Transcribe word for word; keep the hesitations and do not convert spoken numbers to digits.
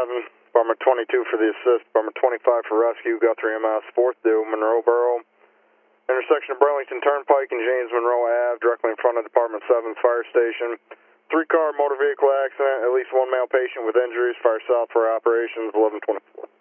seven, Department twenty-two for the assist, Department twenty-five for rescue, Guthrie M S, fourth due, Monroe Borough, intersection of Burlington Turnpike and James Monroe Ave, directly in front of Department seven Fire Station. Three-car motor vehicle accident, at least one male patient with injuries, fire south for operations, eleven twenty-four.